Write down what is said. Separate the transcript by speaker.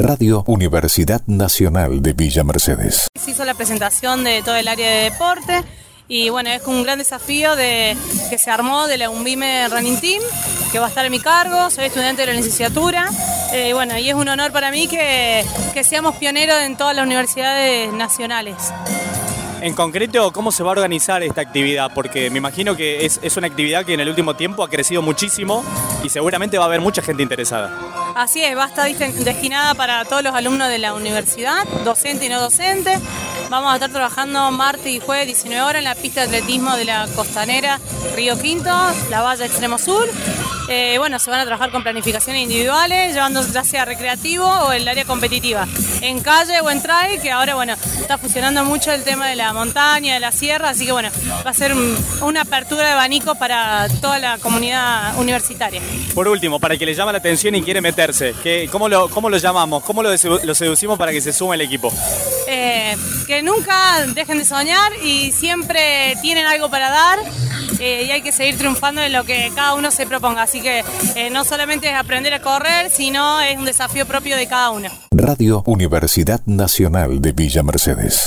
Speaker 1: Radio Universidad Nacional de Villa Mercedes.
Speaker 2: Se hizo la presentación de todo el área de deporte y bueno, es un gran desafío que se armó de la UNVIME Running Team, que va a estar en mi cargo. Soy estudiante de la licenciatura y es un honor para mí que seamos pioneros en todas las universidades nacionales.
Speaker 3: En concreto, ¿cómo se va a organizar esta actividad? Porque me imagino que es una actividad que en el último tiempo ha crecido muchísimo y seguramente va a haber mucha gente interesada.
Speaker 2: Así es, va a estar destinada para todos los alumnos de la universidad, docente y no docente. Vamos a estar trabajando martes y jueves 19 horas en la pista de atletismo de la Costanera Río Quinto, la Valla Extremo Sur. Se van a trabajar con planificaciones individuales, llevando ya sea recreativo o el área competitiva, en calle o en trail, que ahora está fusionando mucho el tema de la montaña, de la sierra, así que va a ser una apertura de abanico para toda la comunidad universitaria.
Speaker 3: Por último, para el que le llama la atención y quiere meterse, ¿cómo lo llamamos? ¿Cómo lo seducimos para que se sume el equipo?
Speaker 2: Que nunca dejen de soñar y siempre tienen algo para dar. Y hay que seguir triunfando en lo que cada uno se proponga, así que no solamente es aprender a correr, sino es un desafío propio de cada uno.
Speaker 1: Radio Universidad Nacional de Villa Mercedes.